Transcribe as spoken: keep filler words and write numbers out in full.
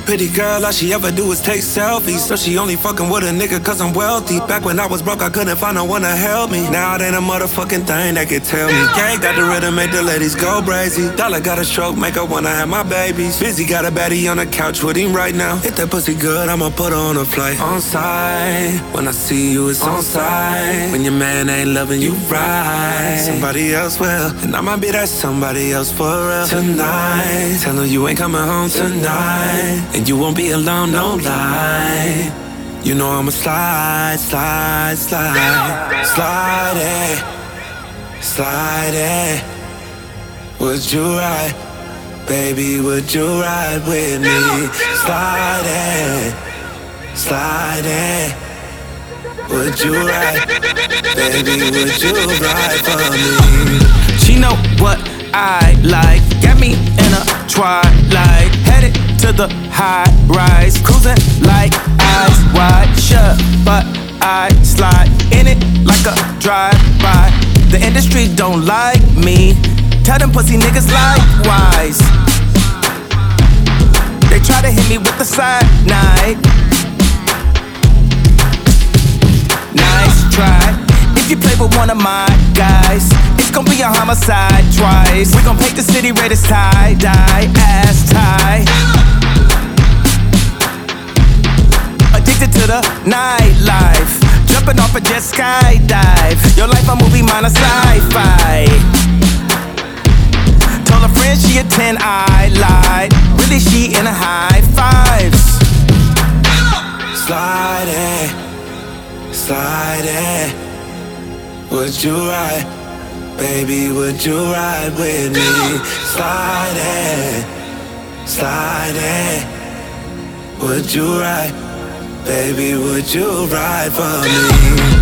Pretty girl, all she ever do is take selfies. So she only fucking with a nigga cause I'm wealthy. Back when I was broke, I couldn't find no one to help me. Now it ain't a motherfucking thing that can tell me. Gang got the rhythm, make the ladies go crazy. Dollar got a stroke, make her wanna have my babies. Busy got a baddie on the couch with him right now. If that pussy good, I'ma put her on a flight. On site, when I see you, it's on site. When your man ain't loving you right, somebody else will, and I might be that somebody else for real. Tonight, tell her you ain't coming home tonight, and you won't be alone, no lie. You know I'ma slide, slide, slide, slide it, slide it. Would you ride, baby, would you ride with me? Slide it, slide it. Would you ride, baby, would you ride for me? She know what I like, got me in a twilight, headed to the high rise, cruising like eyes wide shut, but I slide in it like a drive-by. The industry don't like me, tell them pussy niggas likewise. They try to hit me with the side night. Nice try. If you play with one of my guys, it's gon' be a homicide twice. We gon' paint the city red as tie-dye, ass tie. Addicted to the nightlife, jumping off a jet skydive. Your life a movie, mine a sci-fi. Told a friend she a ten, I lied. Really she in a high fives. Slide it, slide it. Would you ride, baby, would you ride with me? Slide it, slide it. Would you ride, baby, would you ride for me?